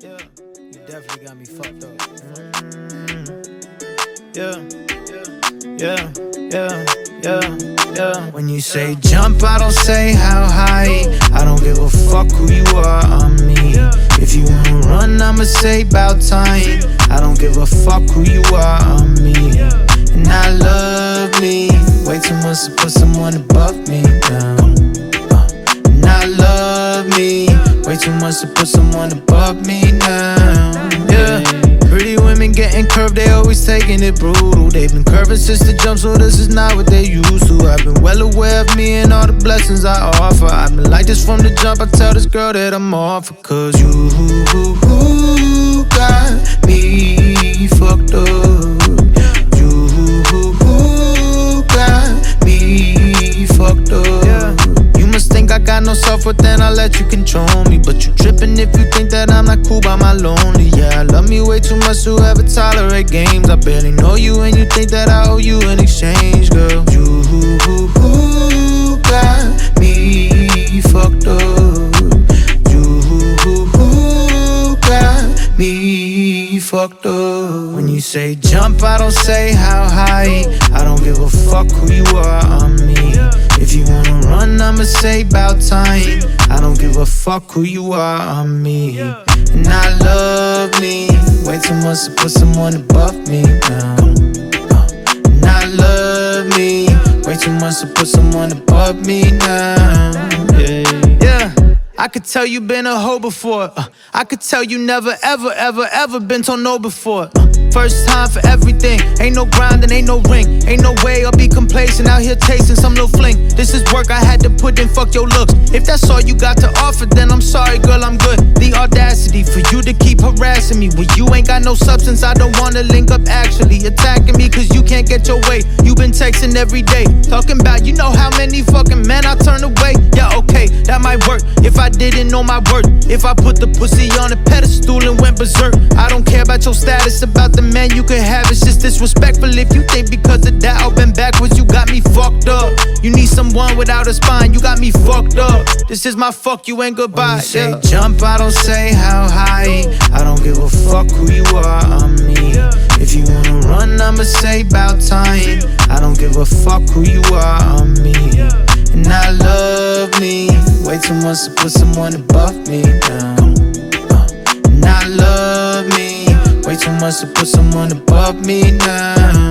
Yeah, you definitely got me fucked up. Yeah. When you say jump, I don't say how high. I don't give a fuck who you are, I'm me. If you wanna run, I'ma say about time. I don't give a fuck who you are, I'm me. And I love me way too much to put someone above me down. And I love me way too much to put someone above me now. Yeah. Pretty women getting curved, they always taking it brutal. They've been curving since the jump, so this is not what they used to. I've been well aware of me and all the blessings I offer. I've been like this from the jump, I tell this girl that I'm off her. Cause you got me fucked up. You got me fucked up. You must think I got no self-worth, then I'll let you control me. But you trippin' if you think that I'm not cool by my lonely. Yeah, I love me way too much to ever tolerate games. I barely know you and you think that I owe you in exchange, girl. You got me fucked up. You got me fucked up. When you say jump, I don't say how high. I don't give a fuck who you are, I'm me. If you wanna run, I'ma say about time. I don't give a fuck who you are, I'm me. And I love me way too much to put someone above me down. And I love me way too much to put someone above me now. Yeah. I could tell you been a hoe before. I could tell you never, ever been told no before. First time for everything. Ain't no grinding, ain't no ring. Ain't no way I'll be complacent out here tasting some little fling. This is work I had to put in, fuck your looks. If that's all you got to offer, then I'm sorry, girl, I'm good. The audacity for you to keep harassing me when you ain't got no substance. I don't wanna link up actually. Attacking me cause you can't get your way. You been texting every day, talking about you know how many fucking men I turn away. Yeah, okay, that might work if I didn't know my worth. If I put the pussy on a pedestal and went berserk. I don't care about your status, about the man you could have. It's just disrespectful if you think because of that I've been backwards. You got me fucked up. You need someone without a spine. You got me fucked up. This is my fuck you and goodbye. When you say jump, I don't say how high. I don't give a fuck who you are, I'm me. If you wanna run, I'ma say about time. I don't give a fuck who you are, I'm me. And I love me way too much to put someone above me down. And I love me way too much to put someone above me now.